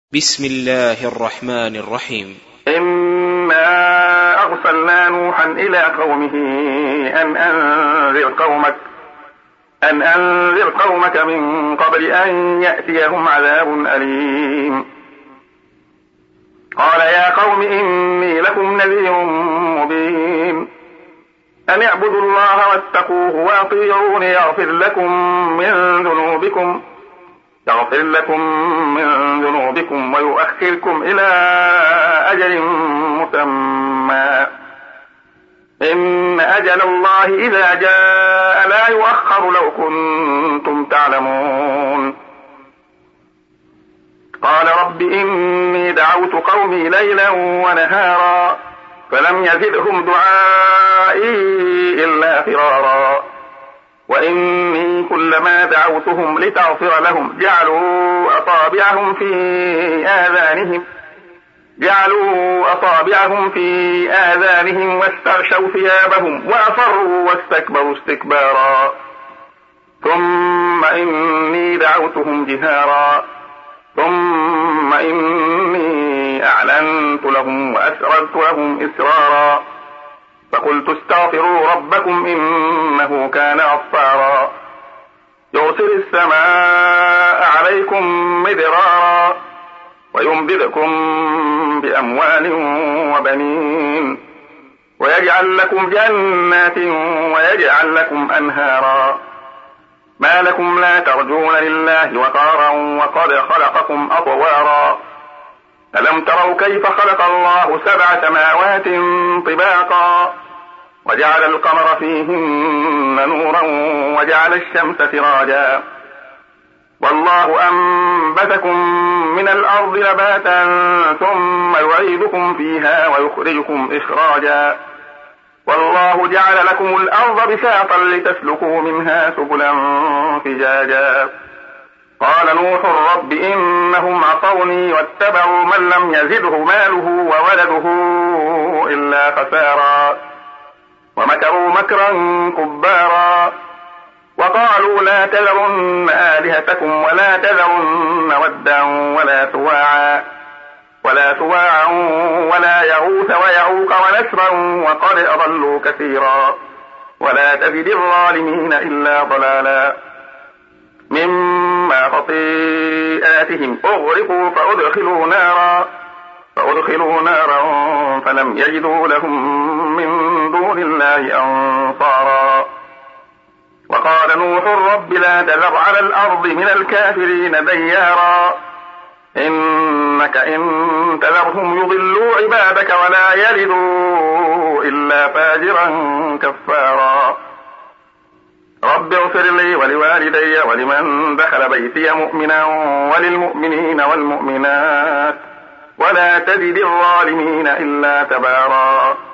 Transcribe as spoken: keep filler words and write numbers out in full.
بسم الله الرحمن الرحيم. إنا أرسلنا نوحا إلى قومه أن أنذر قومك أن أنذر قومك من قبل أن يأتيهم عذاب أليم. قال يا قوم إني لكم نذير مبين أن اعبدوا الله واتقوه وأطيعون يغفر لكم من ذنوبكم يغفر لكم من ذنوبكم ويؤخركم إلى أجل مسمى إن أجل الله إذا جاء لا يؤخر لو كنتم تعلمون. قال رب إني دعوت قومي ليلا ونهارا فلم يزدهم دعائي إلا فرارا وإني كلما دعوتهم لتغفر لهم جعلوا أصابعهم في آذانهم جعلوا أصابعهم في آذانهم واستغشوا ثيابهم وأصروا واستكبروا استكبارا ثم إني دعوتهم جهارا ثم إني أعلنت لهم وأسررت لهم إسرارا فقلت استغفروا ربكم إنه كان غفارا يرسل السماء عليكم مدرارا ويمددكم بأموال وبنين ويجعل لكم جنات ويجعل لكم أنهارا ما لكم لا ترجون لله وقارا وقد خلقكم أطوارا ألم تروا كيف خلق الله سبع سماوات طباقا وجعل القمر فيهن نورا وجعل الشمس سراجا والله أنبتكم من الأرض نباتا ثم يعيدكم فيها ويخرجكم إخراجا والله جعل لكم الأرض بساطا لتسلكوا منها سبلا فجاجا قال نوح رب إنهم عصوني واتبعوا من لم يزده ماله وولده إلا خسارا ومكروا مكرا كبارا وقالوا لا تذرن آلهتكم ولا تذرن ودا ولا سواعا ولا سواعا ولا يغوث ويعوق ونسرا وقد أضلوا كثيرا ولا تزد الظالمين إلا ضلالا مما خطيئاتهم أغرقوا فأدخلوا نارا فأدخلوا نارا فلم يجدوا لهم من دون الله أنصارا وقال نوح رب لا تذر على الأرض من الكافرين ديارا إنك إن تذرهم يضلوا عبادك ولا يلدوا إلا فاجرا كفارا رب اغفر لي ولوالدي ولمن دخل بيتي مؤمنا وللمؤمنين والمؤمنات ولا تزد الظالمين إلا تبارا.